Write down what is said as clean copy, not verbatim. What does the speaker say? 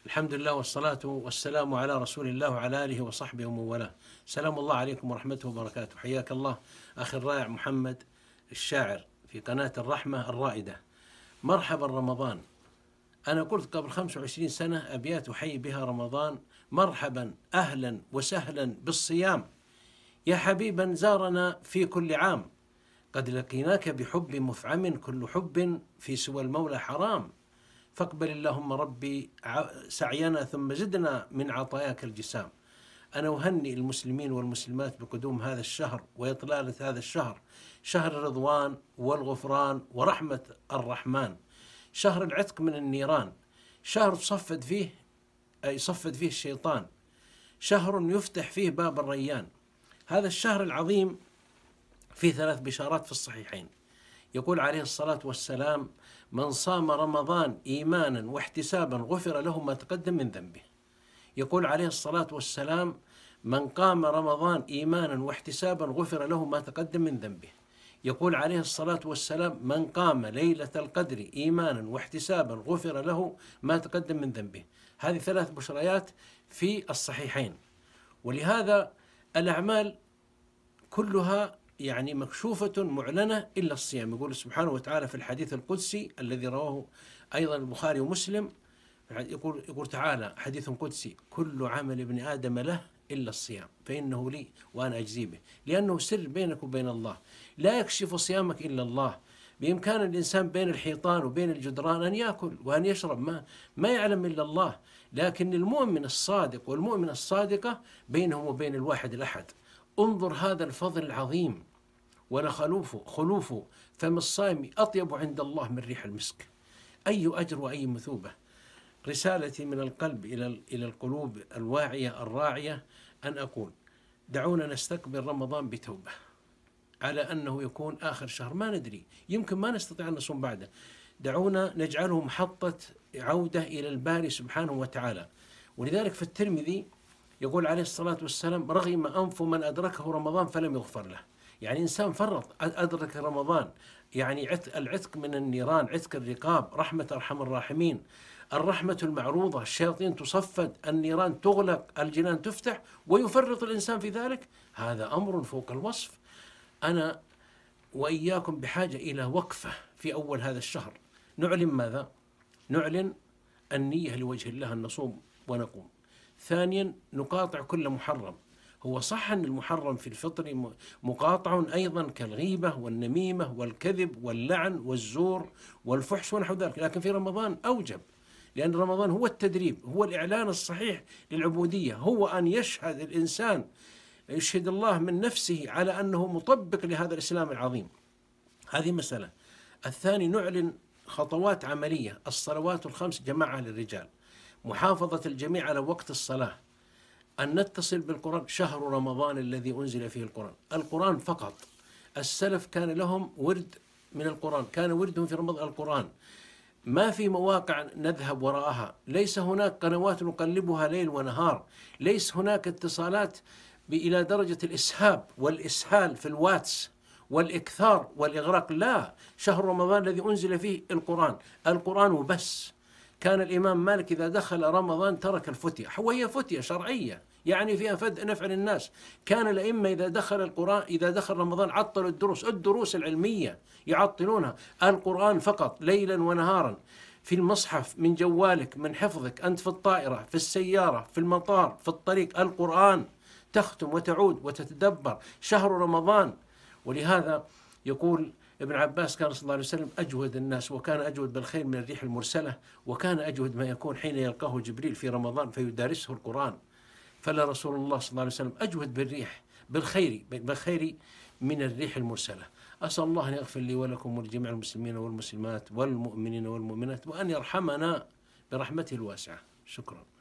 الحمد لله والصلاة والسلام على رسول الله وعلى آله وصحبه ومن والاه. سلام الله عليكم ورحمته وبركاته. حياك الله أخي الرائع محمد الشاعر في قناة الرحمة الرائدة. مرحبا رمضان. أنا قلت قبل 25 سنة أبيات أحيي بها رمضان. مرحبا أهلا وسهلا بالصيام يا حبيبا زارنا في كل عام. قد لقيناك بحب مفعم كل حب في سوى المولى حرام. فاقبل اللهم ربي سعينا ثم زدنا من عطاياك الجسام. أنا أهنئ المسلمين والمسلمات بقدوم هذا الشهر وإطلالة هذا الشهر، شهر الرضوان والغفران ورحمة الرحمن، شهر العتق من النيران، شهر يصفد فيه الشيطان، شهر يفتح فيه باب الريان. هذا الشهر العظيم فيه 3 بشارات في الصحيحين. يقول عليه الصلاة والسلام: من صام رمضان إيمانا واحتسابا غفر له ما تقدم من ذنبه. يقول عليه الصلاة والسلام: من قام رمضان إيمانا واحتسابا غفر له ما تقدم من ذنبه. يقول عليه الصلاة والسلام: من قام ليلة القدر إيمانا واحتسابا غفر له ما تقدم من ذنبه. هذه 3 بشريات في الصحيحين. ولهذا الأعمال كلها مكشوفة معلنة إلا الصيام. يقول سبحانه وتعالى في الحديث القدسي الذي رواه أيضا البخاري ومسلم، يقول تعالى حديث قدسي: كل عمل ابن آدم له إلا الصيام فإنه لي وأنا أجزي به. لأنه سر بينك وبين الله، لا يكشف صيامك إلا الله. بإمكان الإنسان بين الحيطان وبين الجدران أن يأكل وأن يشرب، ما يعلم إلا الله. لكن المؤمن الصادق والمؤمنة الصادقة بينهم وبين الواحد الأحد. انظر هذا الفضل العظيم، خلوف فم الصائم أطيب عند الله من ريح المسك. أي أجر وأي مثوبة. رسالتي من القلب إلى القلوب الواعية الراعية أن أقول: دعونا نستقبل رمضان بتوبة، على أنه يكون آخر شهر، ما ندري، يمكن ما نستطيع أن نصوم بعده. دعونا نجعله محطة عودة إلى الباري سبحانه وتعالى. ولذلك في الترمذي يقول عليه الصلاة والسلام: رغم أنف من أدركه رمضان فلم يغفر له. يعني إنسان فرط أدرك رمضان، العتق من النيران، عتق الرقاب، رحمة أرحم الراحمين، الرحمة المعروضة، الشياطين تصفد، النيران تغلق، الجنان تفتح، ويفرط الإنسان في ذلك. هذا أمر فوق الوصف. أنا وإياكم بحاجة إلى وقفة في أول هذا الشهر. نعلن ماذا؟ نعلن النية لوجه الله أن نصوم ونقوم. ثانيا، نقاطع كل محرم. هو صح أن المحرم في الفطر مقاطع أيضا كالغيبة والنميمة والكذب واللعن والزور والفحش ونحو ذلك، لكن في رمضان أوجب، لأن رمضان هو التدريب، هو الإعلان الصحيح للعبودية، هو أن يشهد الإنسان، يشهد الله من نفسه على أنه مطبق لهذا الإسلام العظيم. هذه مسألة. الثاني، نعلن خطوات عملية: الصلوات ال5 جماعة للرجال، محافظة الجميع على وقت الصلاة، أن نتصل بالقرآن. شهر رمضان الذي أنزل فيه القرآن فقط. السلف كان لهم ورد من القرآن، كان وردهم في رمضان القرآن. ما في مواقع نذهب وراءها، ليس هناك قنوات نقلبها ليل ونهار، ليس هناك اتصالات إلى درجة الإسهاب والإسهال في الواتس والإكثار والإغراق. لا، شهر رمضان الذي أنزل فيه القرآن وبس. كان الإمام مالك إذا دخل رمضان ترك الفتية، وهي فتية شرعية يعني فيها نفع للناس. كان الأئمة إذا دخل رمضان عطلوا الدروس العلمية، يعطلونها. القرآن فقط ليلا ونهارا، في المصحف، من جوالك، من حفظك، أنت في الطائرة، في السيارة، في المطار، في الطريق، القرآن. تختم وتعود وتتدبر شهر رمضان. ولهذا يقول ابن عباس: كان صلى الله عليه وسلم أجود الناس، وكان أجود بالخير من الريح المرسلة، وكان أجود ما يكون حين يلقاه جبريل في رمضان فيدارسه القرآن. فلا رسول الله صلى الله عليه وسلم أجود بالخير من الريح المرسلة. أسأل الله أن يغفر لي ولكم ولجميع المسلمين والمسلمات والمؤمنين والمؤمنات، وأن يرحمنا برحمته الواسعة. شكرا.